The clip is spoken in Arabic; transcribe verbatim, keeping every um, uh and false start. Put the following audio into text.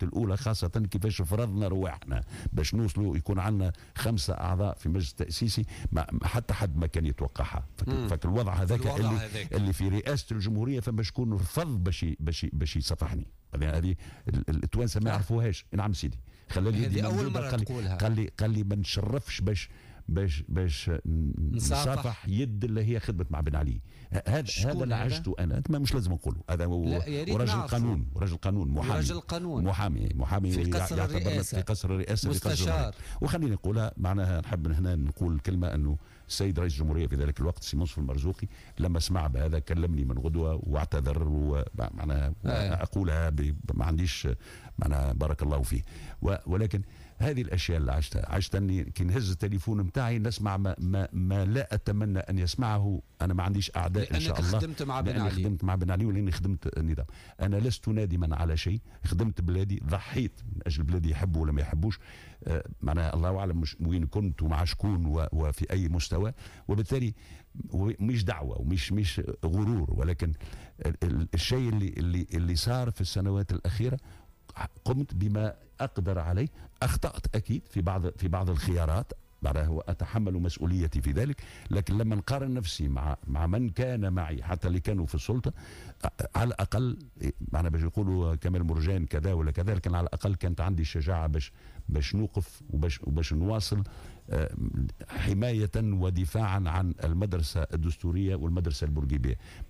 الخطوات الاولى، خاصه كيفاش فرضنا رواحنا باش نوصلوا يكون عندنا خمسه اعضاء في مجلس التاسيسي، حتى حد ما كان يتوقعها. فك الوضع هذاك اللي, هذاك. اللي في رئاسه الجمهوريه فما شكون رفض باش باش باش يصفحني. هذه التوانسه ما يعرفوهاش. نعم سيدي، خلى لي هذه اول مره قال تقولها. قال لي قال لي ما نشرفش باش باش باش نصافح يد اللي هي خدمت مع بن علي. هذا هذا اللي عشته انا، ما مش لازم نقوله. هذا ورجل قانون، ورجل قانون محامي، ورجل قانون محامي محامي في قصر الرئاسه، في قصر الرئاسه مستشار. وخليني نقولها معناها، نحب هنا نقول كلمه انه السيد رئيس الجمهوريه في ذلك الوقت سي منصف المرزوقي لما سمع بهذا كلمني من غدوه واعتذر، ومعناها اقولها ما عنديش معناها بارك الله فيه. ولكن هذه الاشياء اللي عشتها عشت اني كي نهز التليفون نتاعي نسمع ما, ما, ما لا اتمنى ان يسمعه. انا ما عنديش اعداء ان شاء الله، خدمت مع بن علي، خدمت مع بن علي ولاني خدمت النظام. انا لست نادما على شيء، خدمت بلادي، ضحيت من اجل بلادي، يحبوا ولا ما يحبوش. آه معناها الله اعلم مش وين كنت ومع شكون وفي اي مستوى، وبالتالي مش دعوه ومش مش غرور، ولكن الشيء اللي اللي اللي صار في السنوات الاخيره قمت بما اقدر عليه. اخطات اكيد في بعض في بعض الخيارات، بعدها واتحمل مسؤوليتي في ذلك، لكن لما نقارن نفسي مع مع من كان معي حتى اللي كانوا في السلطه، على الاقل معنا باش يقولوا كمال مرجان كذا ولا كذا، لكن على الاقل كانت عندي الشجاعه باش باش نوقف وباش وباش نواصل حمايه ودفاعا عن المدرسه الدستوريه والمدرسه البورقيبيه.